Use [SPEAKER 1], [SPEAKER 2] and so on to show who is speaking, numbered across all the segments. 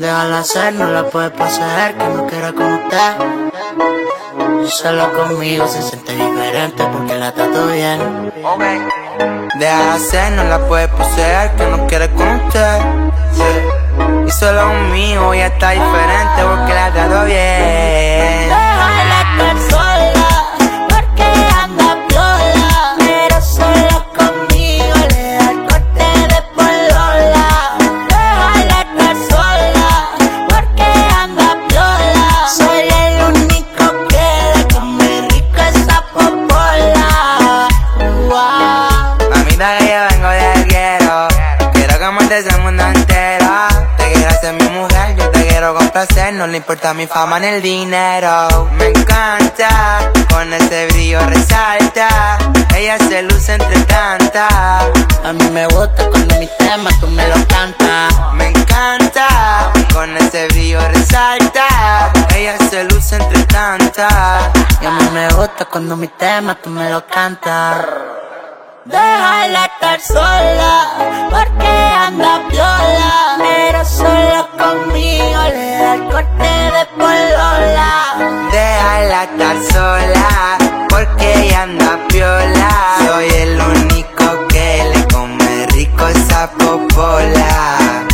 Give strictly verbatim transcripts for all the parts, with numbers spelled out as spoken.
[SPEAKER 1] Déjala hacer, no la puedes poseer, que no quiera con usted. Solo conmigo se siente diferente porque la trato bien.
[SPEAKER 2] Okay. Déjala hacer, no la puede poseer, que no quiere con usted. Sí. Y solo conmigo ya está diferente porque la trato bien.
[SPEAKER 1] Déjala estar sola, porque anda piola. Pero solo conmigo le da el corte de polola. Déjala estar sola, porque anda piola. Soy el único que le come rico esa popola. Wow.
[SPEAKER 2] Mamita, que yo vengo de quiero. Quiero que muertes el mundo entero. Te quiero ser mi mujer, yo te quiero complacer. No le importa mi fama ni el dinero. Me encanta, con ese brillo resalta. Ella se luce entre tantas.
[SPEAKER 1] A mí me gusta cuando mis temas tú me los cantas.
[SPEAKER 2] Me encanta, con ese brillo resalta. Ella se luce entre tantas.
[SPEAKER 1] Y a mí me gusta cuando mis temas tú me los cantas. Déjala estar sola, porque anda piola. Pero solo conmigo le da el corte de polola.
[SPEAKER 2] Déjala estar sola, porque ella anda piola. Soy el único que le come rico esa popola.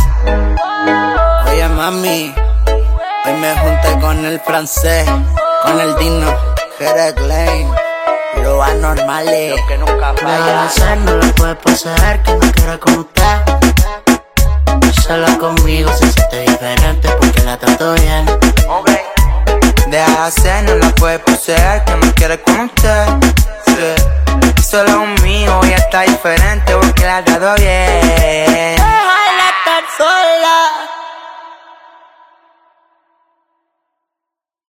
[SPEAKER 1] Oye mami, hoy me junté con el francés, con el Dino, Jerez Lane, lo anormales.
[SPEAKER 2] Que nunca
[SPEAKER 1] Déjala hacer, no la puede poseer, que no quiera con usted. Solo conmigo se siente diferente porque la trato bien.
[SPEAKER 2] Okay. Déjala hacer, no la puede poseer, que no quiere con usted. Sí. Y solo conmigo ya está diferente porque la trato bien.